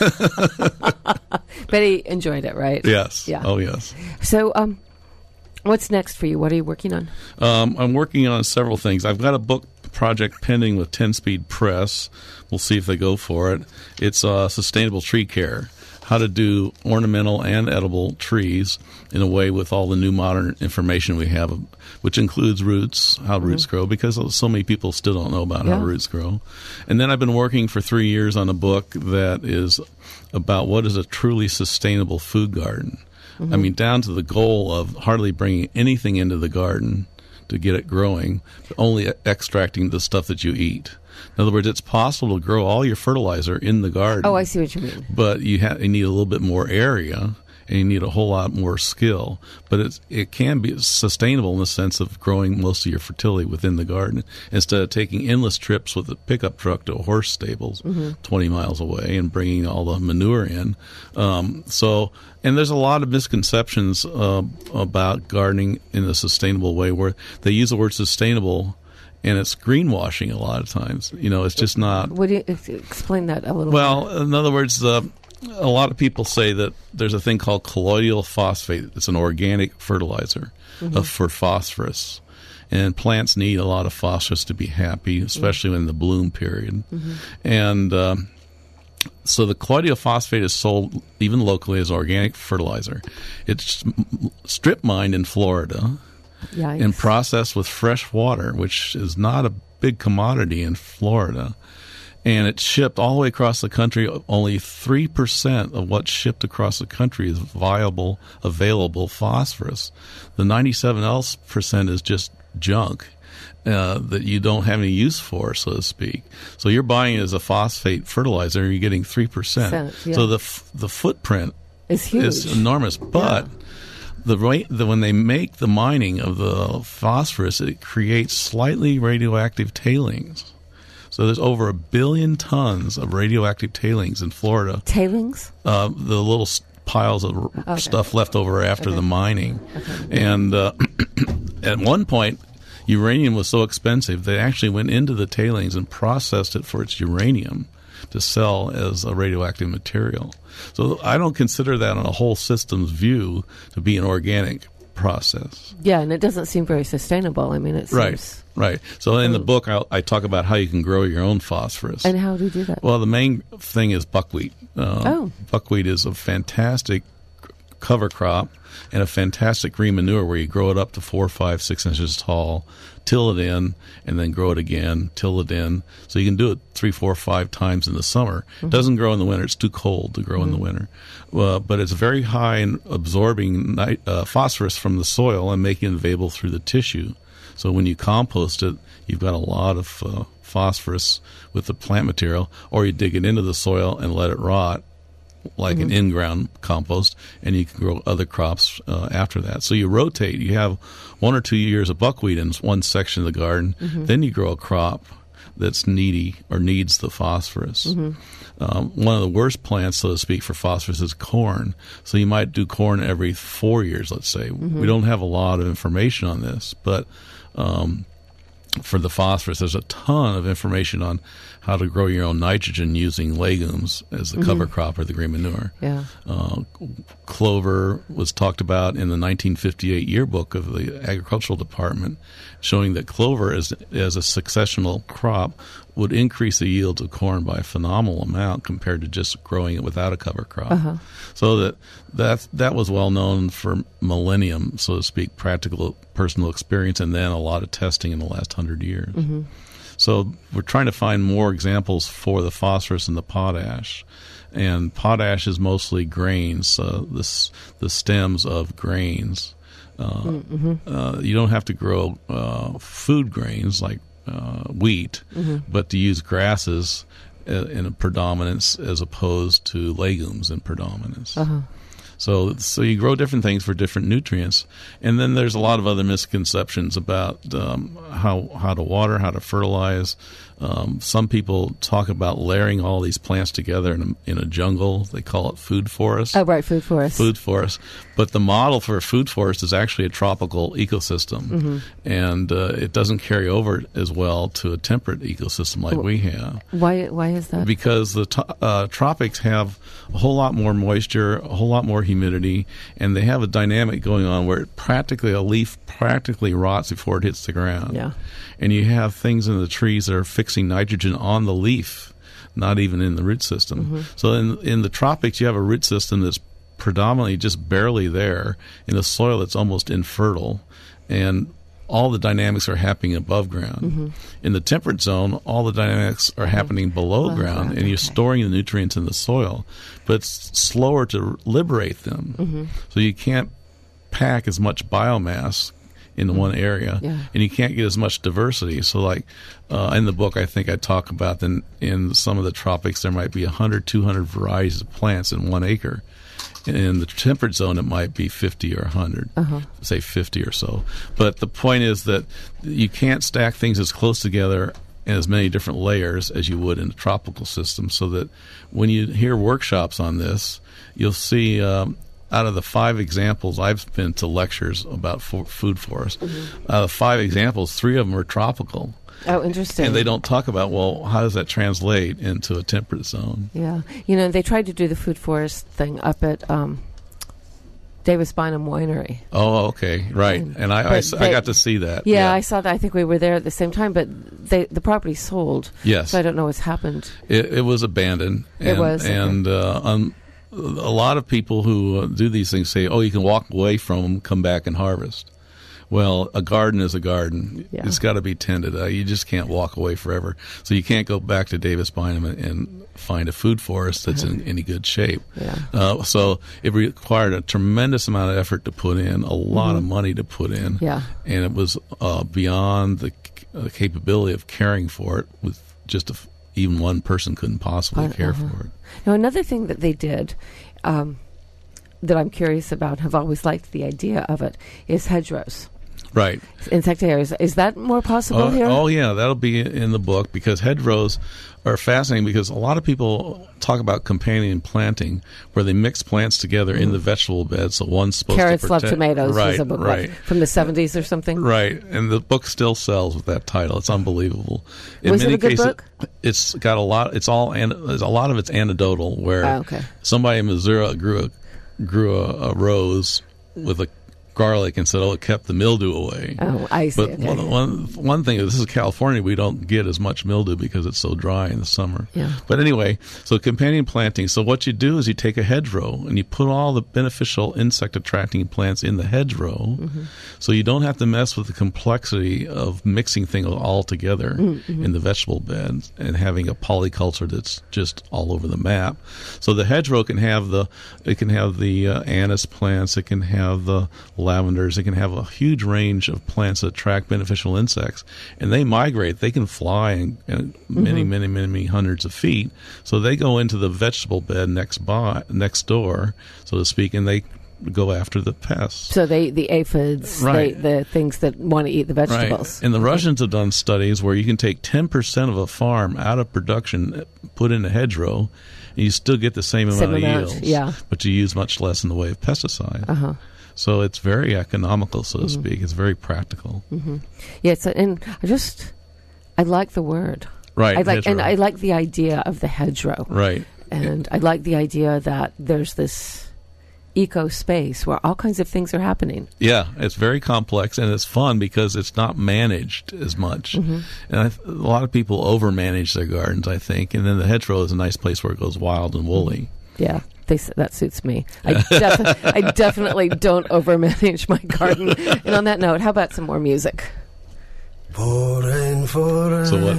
But he enjoyed it, right? Yes. Yeah. Oh, yes. So, what's next for you? What are you working on? I'm working on several things. I've got a book project pending with 10-Speed Press. We'll see if they go for it. It's sustainable tree care, how to do ornamental and edible trees in a way with all the new modern information we have, which includes roots, how roots grow, because so many people still don't know about how roots grow. And then I've been working for 3 years on a book that is about what is a truly sustainable food garden. I mean, down to the goal of hardly bringing anything into the garden to get it growing, but only extracting the stuff that you eat. In other words, it's possible to grow all your fertilizer in the garden. Oh, I see what you mean. But you need a little bit more area, and you need a whole lot more skill. But it can be sustainable in the sense of growing most of your fertility within the garden instead of taking endless trips with a pickup truck to a horse stables 20 miles away and bringing all the manure in. And there's a lot of misconceptions about gardening in a sustainable way where they use the word sustainable and it's greenwashing a lot of times. You know, it's just not. Would you explain that a little bit? Well, in other words, a lot of people say that there's a thing called colloidal phosphate. It's an organic fertilizer for phosphorus. And plants need a lot of phosphorus to be happy, especially in the bloom period. And so the colloidal phosphate is sold even locally as organic fertilizer. It's strip mined in Florida. Yikes. And processed with fresh water, which is not a big commodity in Florida. And it's shipped all the way across the country. Only 3% of what's shipped across the country is viable, available phosphorus. The 97% is just junk that you don't have any use for, so to speak. So you're buying it as a phosphate fertilizer, and you're getting 3%. So the footprint is huge. It's enormous. But when they make the mining of the phosphorus, it creates slightly radioactive tailings. So there's over 1 billion tons of radioactive tailings in Florida. Tailings? The little piles of stuff left over after the mining. And at one point, uranium was so expensive, they actually went into the tailings and processed it for its uranium to sell as a radioactive material. So I don't consider that on a whole systems view to be an organic process. Yeah, and it doesn't seem very sustainable. I mean, it seems... Right. So in the book, I talk about how you can grow your own phosphorus. And how do you do that? Well, the main thing is buckwheat. Buckwheat is a fantastic cover crop and a fantastic green manure where you grow it up to 4, 5, 6 inches tall, till it in, and then grow it again, till it in. So you can do it 3, 4, 5 times in the summer. It doesn't grow in the winter. It's too cold to grow in the winter. But it's very high in absorbing phosphorus from the soil and making it available through the tissue. So when you compost it, you've got a lot of phosphorus with the plant material, or you dig it into the soil and let it rot like an in-ground compost, and you can grow other crops after that. So you rotate. You have 1 or 2 years of buckwheat in one section of the garden. Then you grow a crop that's needy or needs the phosphorus. One of the worst plants, so to speak, for phosphorus is corn. So you might do corn every 4 years, let's say. We don't have a lot of information on this, but for the phosphorus, there's a ton of information on how to grow your own nitrogen using legumes as the cover crop or the green manure. Yeah. Clover was talked about in the 1958 yearbook of the Agricultural Department, showing that clover as a successional crop would increase the yields of corn by a phenomenal amount compared to just growing it without a cover crop. So that was well known for millennium, so to speak, practical personal experience, and then a lot of testing in the last 100 years. So we're trying to find more examples for the phosphorus and the potash. And potash is mostly grains, the stems of grains. You don't have to grow food grains like wheat, but to use grasses in a predominance as opposed to legumes in predominance. So you grow different things for different nutrients, and then there's a lot of other misconceptions about how to water, how to fertilize. Some people talk about layering all these plants together in a jungle. They call it food forest. Oh, right, food forest. Food forest. But the model for a food forest is actually a tropical ecosystem, and it doesn't carry over as well to a temperate ecosystem like we have. Why is that? Because the tropics have a whole lot more moisture, a whole lot more humidity, and they have a dynamic going on where a leaf practically rots before it hits the ground. Yeah. And you have things in the trees that are fixing nitrogen on the leaf, not even in the root system. So in the tropics, you have a root system that's predominantly just barely there in a soil that's almost infertile, and all the dynamics are happening above ground. In the temperate zone, all the dynamics are happening below ground, and you're storing the nutrients in the soil, but it's slower to liberate them. So you can't pack as much biomass in one area, and you can't get as much diversity. So like in the book, I think I talk about that in some of the tropics, there might be 100, 200 varieties of plants in 1 acre. In the temperate zone, it might be 50 or 100, say 50 or so. But the point is that you can't stack things as close together in as many different layers as you would in a tropical system, so that when you hear workshops on this, you'll see out of the 5 examples, I've been to lectures about food forests. Out of 5 examples, 3 of them are tropical. Oh, interesting. And they don't talk about, well, how does that translate into a temperate zone? Yeah. They tried to do the food forest thing up at Davis Bynum Winery. Oh, okay. Right. And I got to see that. Yeah, I saw that. I think we were there at the same time, but the property sold. Yes. So I don't know what's happened. It was abandoned. It was. And a lot of people who do these things say, oh, you can walk away from them, come back and harvest. Well, a garden is a garden. Yeah. It's got to be tended. You just can't walk away forever. So you can't go back to Davis Bynum and find a food forest that's in any good shape. Yeah. So it required a tremendous amount of effort to put in, a lot of money to put in. Yeah. And it was beyond the capability of caring for it with just even one person couldn't possibly care for it. Now, another thing that they did that I'm curious about, have always liked the idea of it, is hedgerows. Right. Insect areas. Is that more possible here? Oh, yeah. That'll be in the book because hedgerows are fascinating because a lot of people talk about companion planting where they mix plants together in the vegetable bed. So one's supposed Carrots to protect. Love Tomatoes right, is a book right. from the 70s or something. Right. And the book still sells with that title. It's unbelievable. In Was many it a good cases, book? It's got a lot. There's a lot of it's anecdotal where somebody in Missouri grew a rose with a garlic and said, it kept the mildew away. Oh, I see. But one thing, this is California, we don't get as much mildew because it's so dry in the summer. Yeah. But anyway, so companion planting. So what you do is you take a hedgerow and you put all the beneficial insect-attracting plants in the hedgerow so you don't have to mess with the complexity of mixing things all together in the vegetable beds and having a polyculture that's just all over the map. So the hedgerow can have the anise plants, it can have the lavenders, it can have a huge range of plants that attract beneficial insects, and they migrate. They can fly in many hundreds of feet. So they go into the vegetable bed next door, so to speak, and they go after the pests. So the aphids, the things that want to eat the vegetables. Right. And the Russians have done studies where you can take 10% of a farm out of production, put in a hedgerow, and you still get the same amount of yields, but you use much less in the way of pesticide. So it's very economical, so to speak. It's very practical. Yes, and I like the word. Right, I like the idea of the hedgerow. Right. And I like the idea that there's this eco space where all kinds of things are happening. Yeah, it's very complex and it's fun because it's not managed as much. And a lot of people overmanage their gardens, I think. And then the hedgerow is a nice place where it goes wild and woolly. Yeah. That suits me. I definitely don't overmanage my garden. And on that note, how about some more music? For rain, so what?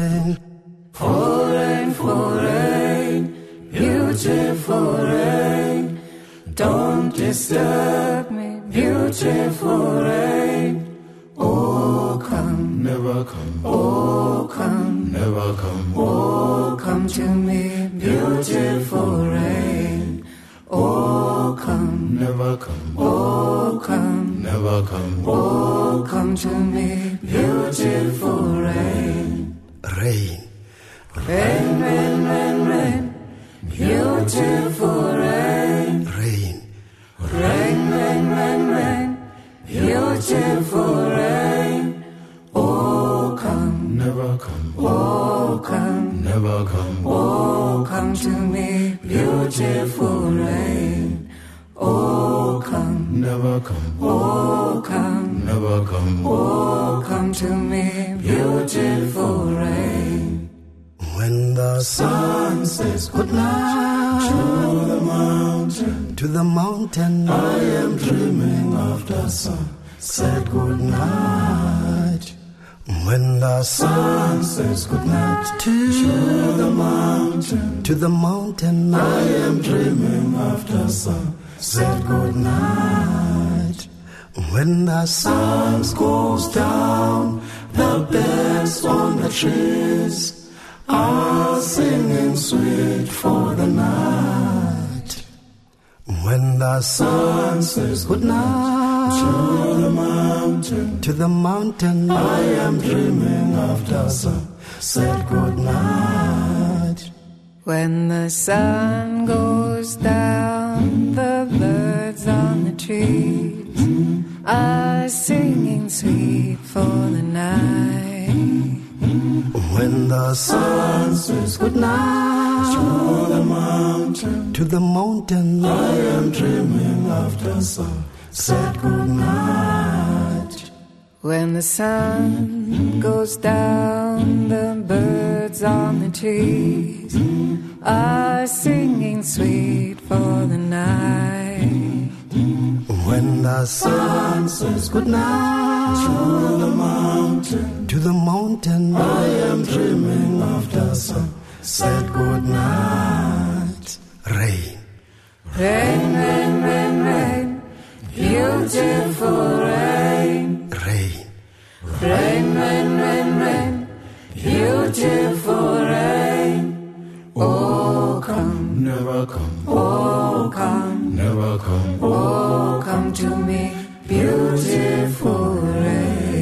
For rain, beautiful rain. Don't disturb me, beautiful rain. Oh, come, never come. Oh, come, never come. Oh, come to me, beautiful rain. Oh, come, never come. Oh, come, never come. Oh, come to me, beautiful rain. Rain. Rain, rain, rain, rain. Beautiful rain. Rain. Rain, rain, rain, rain. Beautiful rain. Oh, come, never come. Oh, come, never come. Oh, come to me, beautiful rain. Oh, come, never come. Oh, come, never come. Oh, come to me, beautiful rain. When the sun says good night to the mountain, I am dreaming of the sun. Said good night. When the sun says good night to the mountain, I am dreaming of the sun. Said good night. When the sun goes down, the birds on the trees are singing sweet for the night. When the sun says good night to the mountain, I am dreaming of the sun. Said good night. When the sun goes down, the birds on the trees are singing sweet for the night. When the sun says good night to the mountain, I am dreaming of the sun. Said good night. When the sun goes down, the birds on the trees are singing sweet for the night. When the sun says good night to the mountain, I am dreaming of the sun. Said good night. Rain. Rain, rain, rain, rain. Beautiful rain. Rain. Rain, rain, rain, rain. Beautiful rain. Oh, come, never come. Oh, come, never come. Oh, come to me, beautiful rain.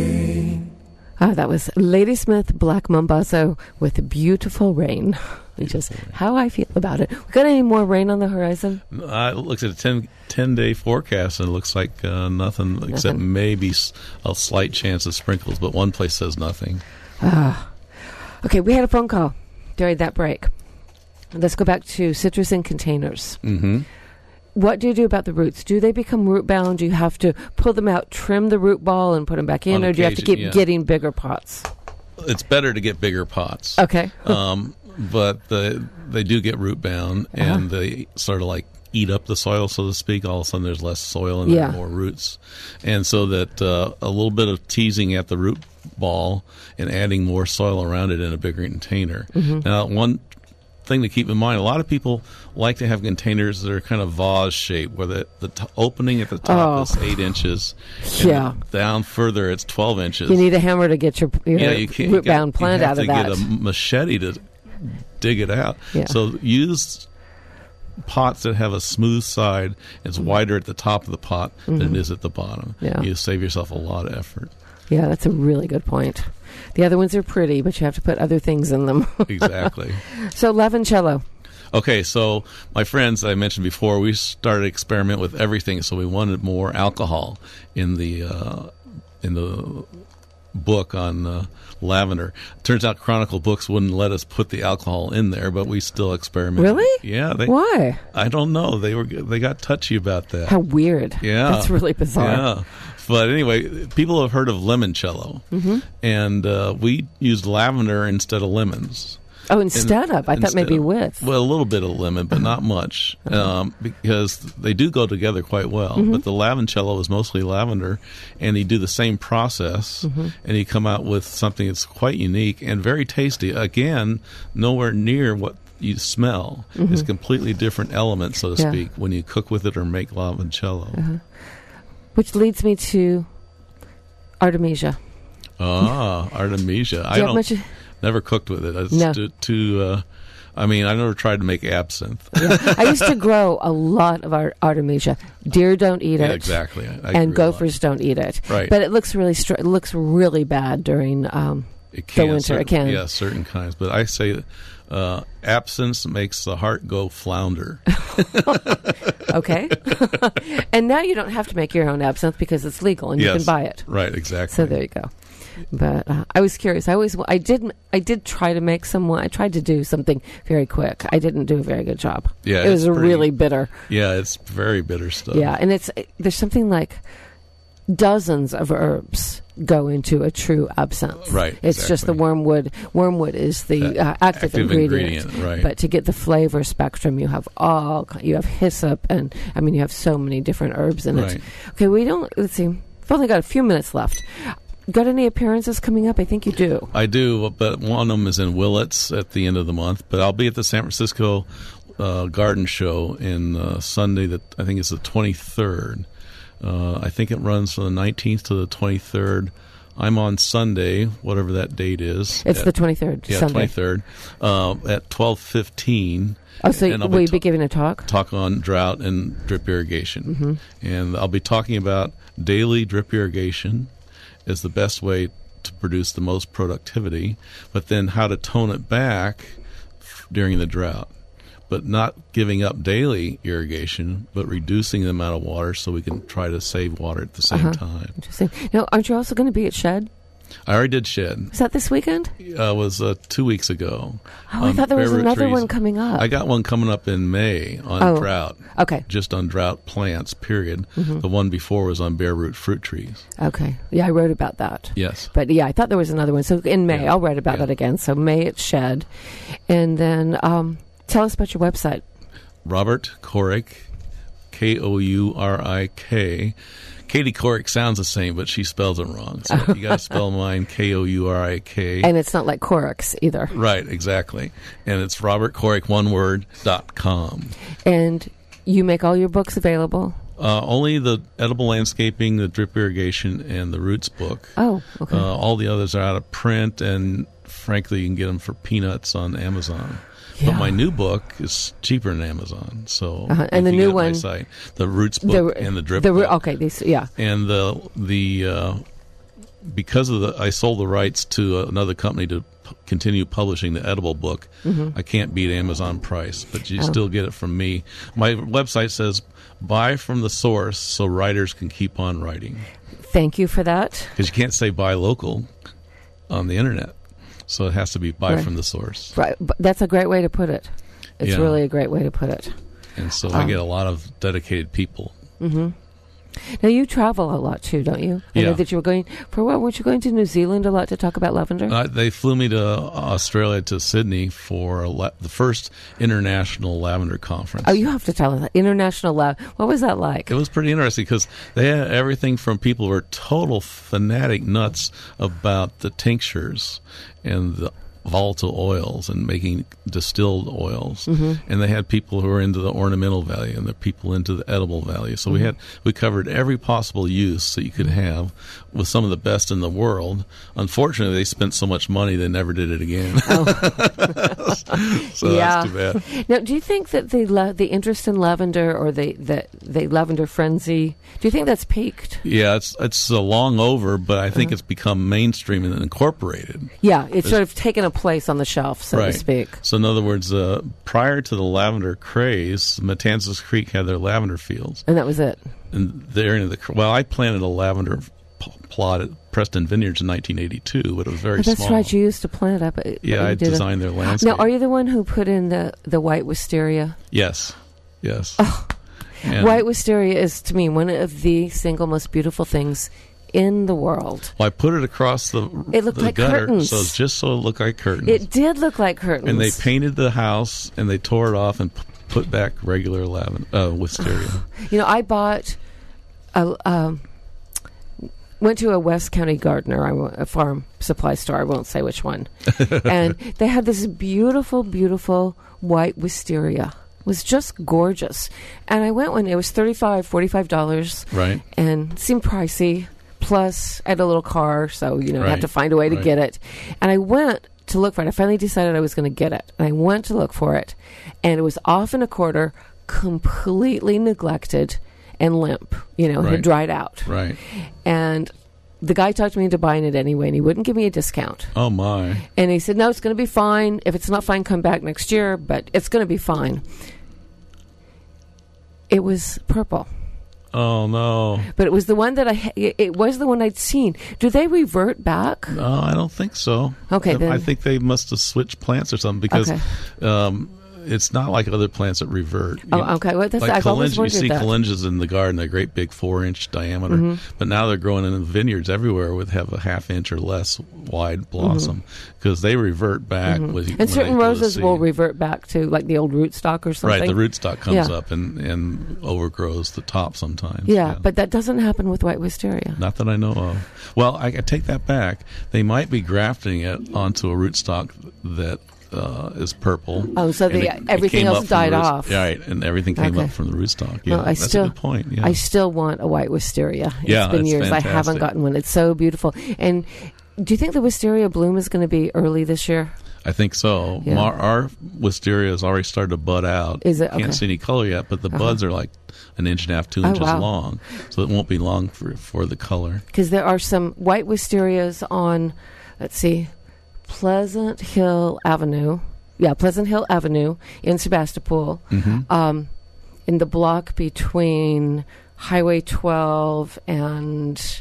that was Ladysmith Black Mambazo with Beautiful Rain. Which is how I feel about it. We got any more rain on the horizon? I looked at a 10-day forecast, and it looks like nothing except maybe a slight chance of sprinkles, but one place says nothing. Okay, we had a phone call during that break. Let's go back to citrus in containers. Mm-hmm. What do you do about the roots? Do they become root bound? Do you have to pull them out, trim the root ball, and put them back in, or do you have to keep getting bigger pots? It's better to get bigger pots. Okay. But they do get root bound, and they sort of like eat up the soil, so to speak. All of a sudden there's less soil and there are more roots. And so that a little bit of teasing at the root ball and adding more soil around it in a bigger container. Mm-hmm. Now, one thing to keep in mind, a lot of people like to have containers that are kind of vase shaped, where the opening at the top is 8 inches. And down further, it's 12 inches. You need a hammer to get your root bound plant out of that. You have to get a machete to dig it out. Yeah. So use pots that have a smooth side. It's wider at the top of the pot than it is at the bottom. Yeah. You save yourself a lot of effort. Yeah, that's a really good point. The other ones are pretty, but you have to put other things in them. Exactly. So, Lavancello. Okay, so my friends, I mentioned before, we started to experiment with everything, so we wanted more alcohol in the book on lavender. Turns out Chronicle Books wouldn't let us put the alcohol in there, but we still experimented. Really? Yeah. Why? I don't know. They got touchy about that. How weird. Yeah. That's really bizarre. Yeah. But anyway, people have heard of limoncello, and we used lavender instead of lemons. Oh, instead of? I thought maybe with. Well, a little bit of lemon, but not much, because they do go together quite well. But the Lavancello is mostly lavender, and you do the same process, and you come out with something that's quite unique and very tasty. Again, nowhere near what you smell. It's completely different elements, so to speak, when you cook with it or make Lavancello. Which leads me to Artemisia. Artemisia. I never cooked with it. It's I never tried to make absinthe. I used to grow a lot of Artemisia. Deer don't eat it. Exactly. And gophers don't eat it. Right. But it looks really bad during the winter. It can. Yeah, certain kinds. But I say absinthe makes the heart go flounder. Okay. And now you don't have to make your own absinthe because it's legal and you can buy it. Right, exactly. So there you go. But I was curious. I did try to make someone. I tried to do something very quick. I didn't do a very good job. Yeah, it was really bitter. Yeah, it's very bitter stuff. Yeah, and there's something like dozens of herbs go into a true absinthe. Right. It's just the wormwood. Wormwood is the active ingredient. Right. But to get the flavor spectrum, you have hyssop, and you have so many different herbs in it. Okay, let's see. We've only got a few minutes left. Got any appearances coming up? I think you do. I do, but one of them is in Willits at the end of the month. But I'll be at the San Francisco Garden Show in Sunday. I think it's the 23rd. I think it runs from the 19th to the 23rd. I'm on Sunday, whatever that date is. It's the 23rd. Yeah, Sunday. 23rd at 12:15. Oh, so will you be giving a talk? Talk on drought and drip irrigation, and I'll be talking about daily drip irrigation is the best way to produce the most productivity, but then how to tone it back during the drought, but not giving up daily irrigation, but reducing the amount of water so we can try to save water at the same time. Interesting. Now, aren't you also going to be at Shed? I already did Shed. Is that this weekend? It was 2 weeks ago. Oh, I thought there was another one coming up. I got one coming up in May on drought. Okay. Just on drought plants, period. The one before was on bare root fruit trees. Okay. Yeah, I wrote about that. Yes. But I thought there was another one. So in May, I'll write about that again. So May at Shed. And then tell us about your website. Robert Kourik, Kourik. Katie Couric sounds the same, but she spells it wrong. So you got to spell mine Kourik. And it's not like Couric's either. Right, exactly. And it's robertkourik.com. And you make all your books available? Only the edible landscaping, the drip irrigation, and the roots book. Oh, okay. All the others are out of print, and frankly, you can get them for peanuts on Amazon. Yeah. But my new book is cheaper than Amazon, so and the new one, my site, the Roots book and the Drip book. Okay, and the because of I sold the rights to another company to continue publishing the edible book. I can't beat Amazon price, but you still get it from me. My website says buy from the source so writers can keep on writing. Thank you for that. Because you can't say buy local on the internet, so it has to be buy from the source. Right, but that's a great way to put it. It's really a great way to put it. And so I get a lot of dedicated people. Now, you travel a lot, too, don't you? I know that you were going, for what, weren't you going to New Zealand a lot to talk about lavender? They flew me to Australia, to Sydney, for the first International Lavender Conference. Oh, you have to tell us. International what was that like? It was pretty interesting because they had everything from people who were total fanatic nuts about the tinctures and the volatile oils and making distilled oils, and they had people who were into the ornamental value and the people into the edible value. So we covered every possible use that you could have with some of the best in the world. Unfortunately, they spent so much money they never did it again. So that's too bad. Now, do you think that the interest in lavender or the lavender frenzy, do you think that's peaked? Yeah, it's long over, but I think it's become mainstream and incorporated. Yeah, it's sort of taken a place on the shelf, so to speak. So in other words, prior to the lavender craze, Matanzas Creek had their lavender fields. And that was it? And I planted a lavender plot at Preston Vineyards in 1982, but it was very small. That's right, you used to plant up. I designed their landscape. Now, are you the one who put in the white wisteria? Yes. Oh. White wisteria is, to me, one of the single most beautiful things in the world. Well, I put it across the like gutter, curtains. so it looked like curtains. It did look like curtains. And they painted the house, and they tore it off and put back regular wisteria. I bought went to a West County gardener, a farm supply store, I won't say which one, and they had this beautiful, beautiful white wisteria. It was just gorgeous. And I went when it was $35, $45. Right. And it seemed pricey. Plus, I had a little car, so, I had to find a way to get it. And I went to look for it. I finally decided I was going to get it. And I went to look for it. And it was off in a quarter, completely neglected and limp. It had dried out. Right. And the guy talked me into buying it anyway, and he wouldn't give me a discount. Oh, my. And he said, no, it's going to be fine. If it's not fine, come back next year, but it's going to be fine. It was purple. Oh, no. But it was the one that it was the one I'd seen. Do they revert back? No, I don't think so. Okay, then. I think they must have switched plants or something because it's not like other plants that revert. Okay. Well, I've always wondered that. You see calendas in the garden, they're great big 4-inch diameter, but now they're growing in the vineyards everywhere have a 1/2 inch or less wide blossom because they revert back. And certain roses will revert back to like the old rootstock or something. Right, the rootstock comes up and overgrows the top sometimes. Yeah, but that doesn't happen with white wisteria. Not that I know of. Well, I take that back. They might be grafting it onto a rootstock that is purple. Oh, so everything else died off. Right, and everything came up from the rootstock. Yeah, well, that's a good point. Yeah. I still want a white wisteria. It's been years. Fantastic. I haven't gotten one. It's so beautiful. And do you think the wisteria bloom is going to be early this year? I think so. Yeah. Our wisteria has already started to bud out. Is it? Okay. Can't see any color yet, but the buds are like 1.5 inches, 2 inches long. So it won't be long for the color. Because there are some white wisterias on, let's see, Pleasant Hill Avenue. Yeah, Pleasant Hill Avenue in Sebastopol. In the block between Highway 12 and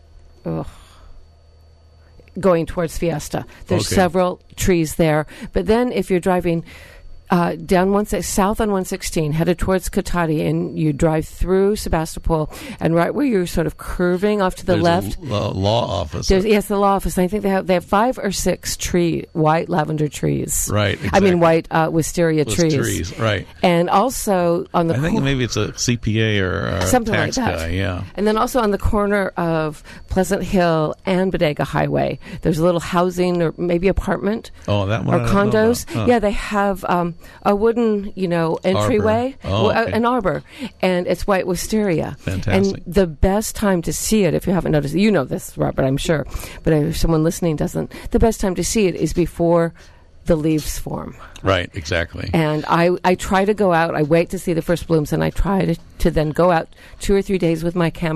going towards Fiesta. There's several trees there. But then if you're driving down south on 116, headed towards Katati, and you drive through Sebastopol, and right where you're sort of curving off to the left, law office. Yes, the law office. And I think they have 5 or 6 white lavender trees. Right. Exactly. I mean white wisteria trees. Right. And also on the I think maybe it's a CPA or something tax like that. Guy. Yeah. And then also on the corner of Pleasant Hill and Bodega Highway, there's a little housing or maybe apartment. Oh, that one. Or condos. Yeah, they have a wooden, entryway, an arbor, and it's white wisteria. Fantastic. And the best time to see it, if you haven't noticed, you know this, Robert, I'm sure, but if someone listening doesn't, the best time to see it is before the leaves form. Right, exactly. And I try to go out, I wait to see the first blooms, and I try to then go out 2 or 3 days with my camera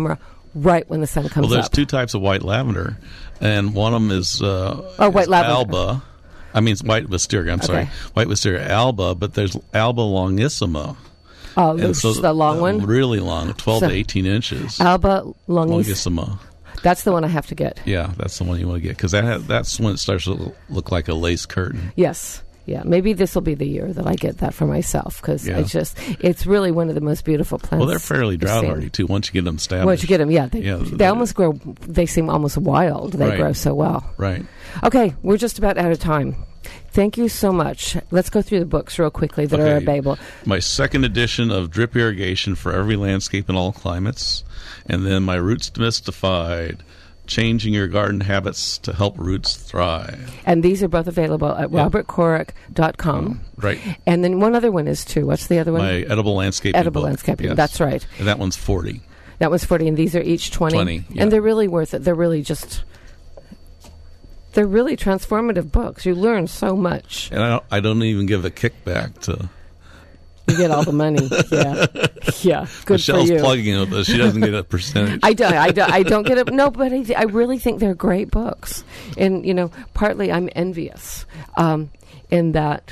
right when the sun comes up. Well, there's two types of white lavender, and one of them is white lavender. alba. I mean, it's white wisteria. I'm sorry, white wisteria alba, but there's alba longissima. Oh, the long one? Really long, 12 to 18 inches. Alba longissima. That's the one I have to get. Yeah, that's the one you want to get, because that's when it starts to look like a lace curtain. Yes. Yeah, maybe this will be the year that I get that for myself, because it's really one of the most beautiful plants. Well, they're fairly drought hardy, too, once you get them established. Once you get them, they almost grow, they seem almost wild. They grow so well. Right. Okay, we're just about out of time. Thank you so much. Let's go through the books real quickly that are available. My second edition of Drip Irrigation for Every Landscape in All Climates, and then my Roots Demystified, Changing Your Garden Habits to Help Roots Thrive. And these are both available at robertkorek.com. Right. And then one other one is, too. What's the other one? My Edible Landscaping Edible book. Landscaping, Yes. that's right. And that one's 40. That one's 40, and these are each 20. 20, yeah. And they're really worth it. They're really they're really transformative books. You learn so much. And I don't even give a kickback to... You get all the money. Yeah. Good Michelle's for you. plugging it, but she doesn't get a percentage. I don't get it. No, but I really think they're great books. And, partly I'm envious in that,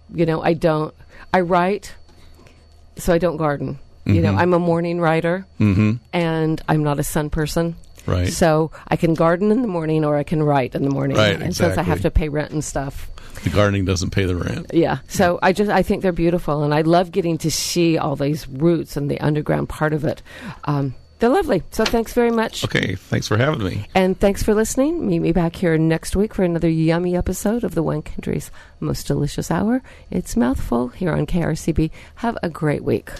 I write, so I don't garden. Mm-hmm. I'm a morning writer, and I'm not a sun person. Right. So I can garden in the morning or I can write in the morning. Right, and exactly. since I have to pay rent and stuff. The gardening doesn't pay the rent. Yeah. So I think they're beautiful, and I love getting to see all these roots and the underground part of it. They're lovely. So thanks very much. Okay. Thanks for having me. And thanks for listening. Meet me back here next week for another yummy episode of the Wine Country's Most Delicious Hour. It's Mouthful here on KRCB. Have a great week.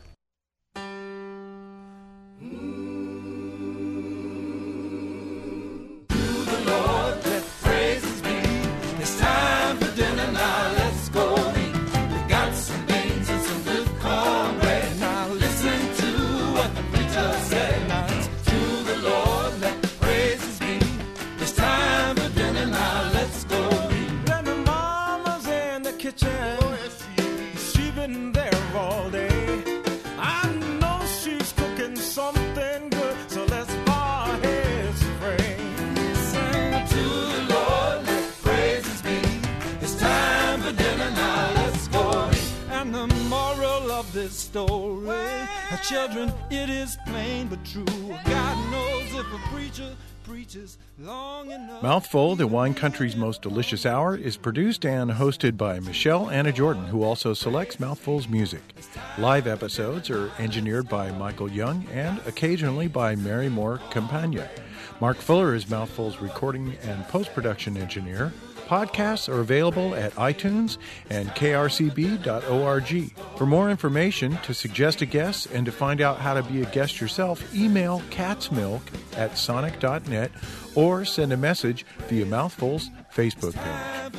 Story. Children, it is plain but true. God knows if a preacher preaches long enough. Mouthful, the Wine Country's Most Delicious Hour, is produced and hosted by Michelle Anna Jordan, who also selects Mouthful's music. Live episodes are engineered by Michael Young and occasionally by Mary Moore Campagna. Mark Fuller is Mouthful's recording and post-production engineer. Podcasts are available at iTunes and krcb.org. For more information, to suggest a guest, and to find out how to be a guest yourself, email catsmilk@sonic.net or send a message via Mouthful's Facebook page.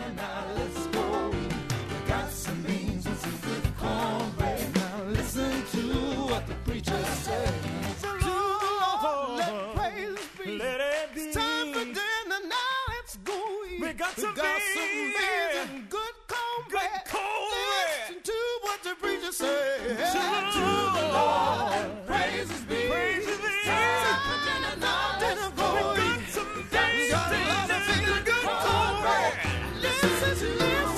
Got some beans and good cornbread. Listen to what the preacher said. To the Lord, praises be. Praises be. Dinner for you. We got some beans and good cornbread. Listen.